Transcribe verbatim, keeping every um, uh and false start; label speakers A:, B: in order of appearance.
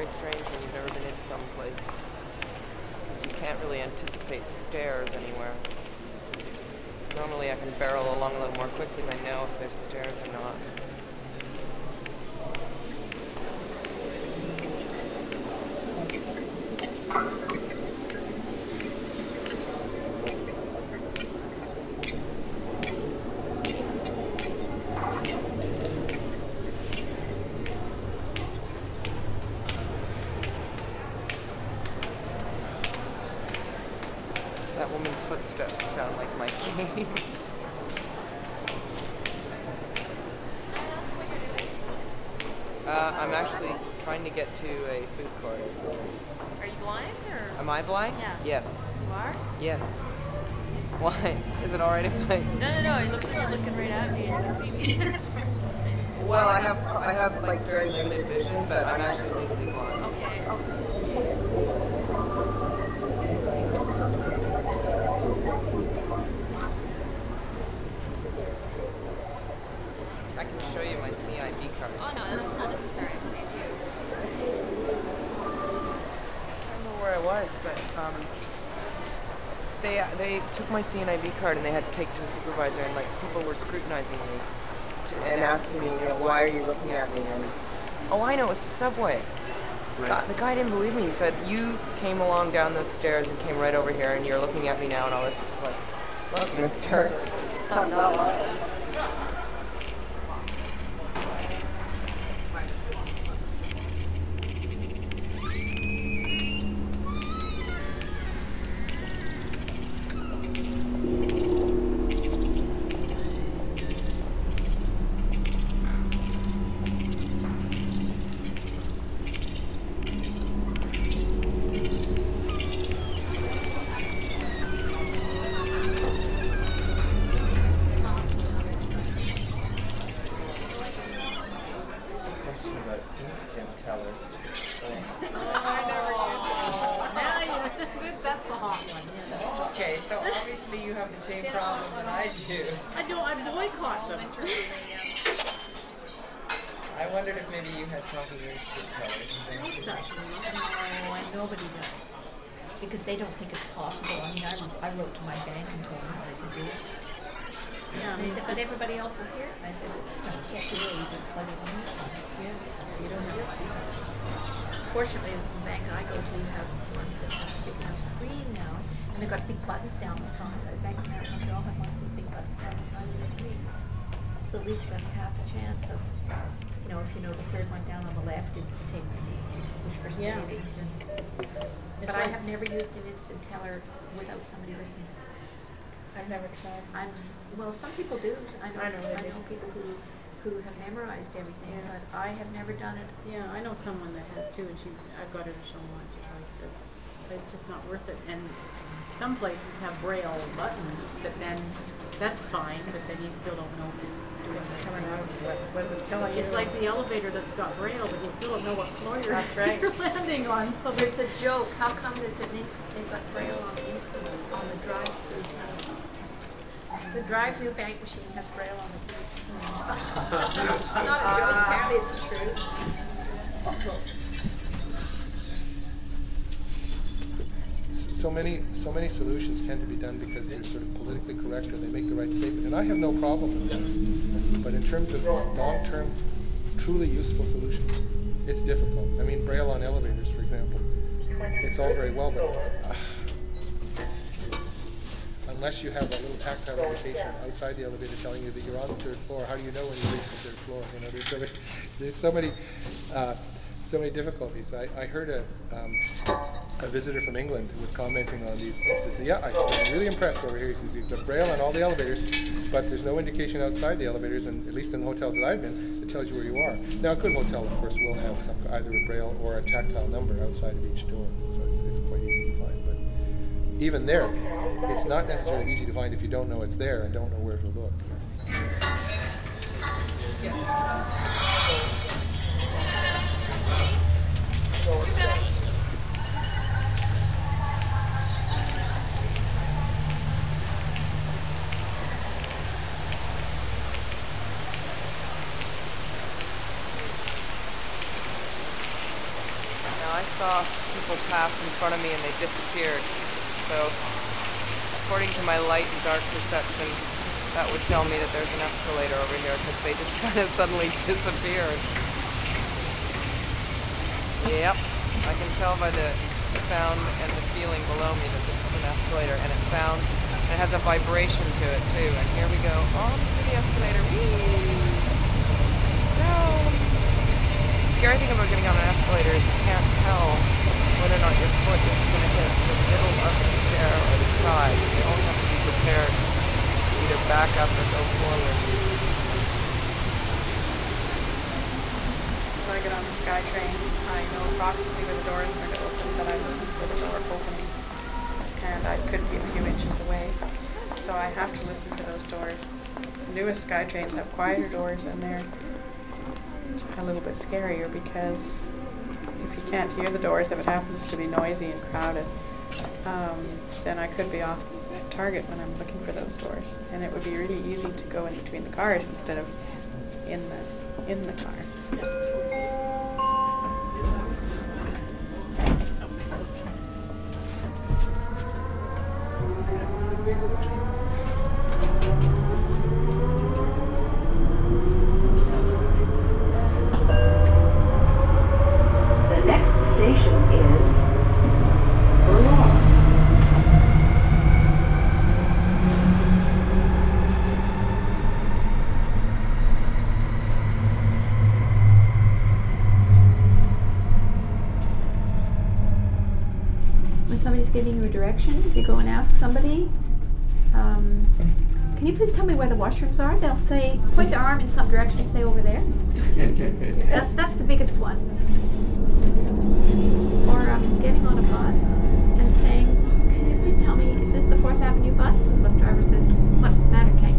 A: strange when you've never been in some place. Because you can't really anticipate stairs anywhere. Normally I can barrel along a little more quickly because I know if there's stairs or not. That woman's footsteps sound like my cane. uh, I'm actually trying to get to a food court.
B: Are you blind or?
A: Am I blind?
B: Yeah.
A: Yes.
B: You are?
A: Yes. Why? Is it alright if I...
B: No, no, no. It looks like you're looking right at me and you can see me.
A: Well, I have, I have like very limited vision, but I'm actually legally blind.
B: Okay.
A: I can show you my C I B card.
B: Oh no, that's not necessary. Thank you.
A: I don't know where I was, but um, they they took my C N I B card and they had to take it to the supervisor, and like people were scrutinizing me to, and asking me, you know, why are you looking at me? And oh, I know, it was the subway.
C: Right.
A: God, the guy didn't believe me. He said, you came along down those stairs and came right over here, and you're looking at me now, and all this. It's like, look, mister, I'm not lying. Instant tellers.
D: That's the hot one.
A: Okay, so obviously you have the same problem that I do.
D: I don't. I boycott them.
A: I wondered if maybe you had talking instant tellers.
D: Such
E: No, and nobody does. Because they don't think it's possible. I mean, I, was, I wrote to my bank and told them how they could do it.
D: Yeah,
E: And they said, but everybody else will hear it. And I said, no, you can't do it. You just plug it in.
D: yeah, you don't have to speak.
E: Fortunately, the bank I go to have ones that have a big enough screen now. And they've got big buttons down the side. The Bank of America, they all have ones with big buttons down the side of the screen. So at least you got half a chance of, you know, if you know the third one down on the left is to take to push for
D: Yeah.
E: savings. And,
D: It's
E: but I
D: like-
E: have never used an instant teller without somebody with me.
D: I've never tried.
E: I'm well. Some people do. I know.
D: I know they
E: I
D: do.
E: know people who who have memorized everything,
D: Yeah.
E: but I have never done it.
D: Yeah, I know someone that has too, and she I've got her to show once or twice, but, but it's just not worth it. And some places have braille buttons, but then that's fine, but then you still don't know if you're doing it coming out. What, what is it telling you? It's like the elevator that's got braille, but you still don't know what floor you're,
E: That's right.
D: you're landing on. So there's
E: There's a joke. How come there's an inst- they've got braille on the instrument on the drive-through? The drive-through bank machine has braille on it. It's not a joke. Apparently, it's true.
C: So many, so many solutions tend to be done because they're sort of politically correct or they make the right statement, and I have no problem with that. But in terms of long-term, truly useful solutions, it's difficult. I mean, braille on elevators, for example, it's all very well, but uh, unless you have a little tactile indication outside the elevator telling you that you're on the third floor, how do you know when you reach the third floor? You know, there's so many, there's so many, uh, so many difficulties. I, I heard a, um, a visitor from England who was commenting on these. He says, yeah, I, I'm really impressed over here. He says, you've got braille on all the elevators, but there's no indication outside the elevators, and at least in the hotels that I've been, it tells you where you are. Now, a good hotel, of course, will have some either a braille or a tactile number outside of each door, so it's, it's quite easy to find. But even there, it's not necessarily easy to find if you don't know it's there and don't know where to look.
A: Now saw people pass in front of me and they disappeared. So, according to my light and dark perception, that would tell me that there's an escalator over here because they just kind of suddenly disappeared. Yep, I can tell by the sound and the feeling below me that this is an escalator, and it sounds, and it has a vibration to it too. And here we go on to the escalator. Whee! Down. The scary thing about getting on an escalator is you can't tell whether or not your foot is going to hit the middle of the stair or the sides. You always have to be prepared to either back up or go forward.
B: When I get on the SkyTrain, I know approximately where the doors are going to open, but I listen for the door opening, and I could be a few inches away, so I have to listen for those doors. The newest SkyTrains have quieter doors, and they're a little bit scarier because if you can't hear the doors, if it happens to be noisy and crowded, um, then I could be off target when I'm looking for those doors, and it would be really easy to go in between the cars instead of in the in the car.
F: The next station is Vermont.
E: When somebody's giving you a direction, if you go and ask somebody, um, can you please tell me where the washrooms are? They'll say, point their arm in some direction and say over there. That's that's the biggest one. Or um, getting on a bus and saying, can you please tell me, is this the Fourth Avenue bus? The bus driver says, what's the matter? Can't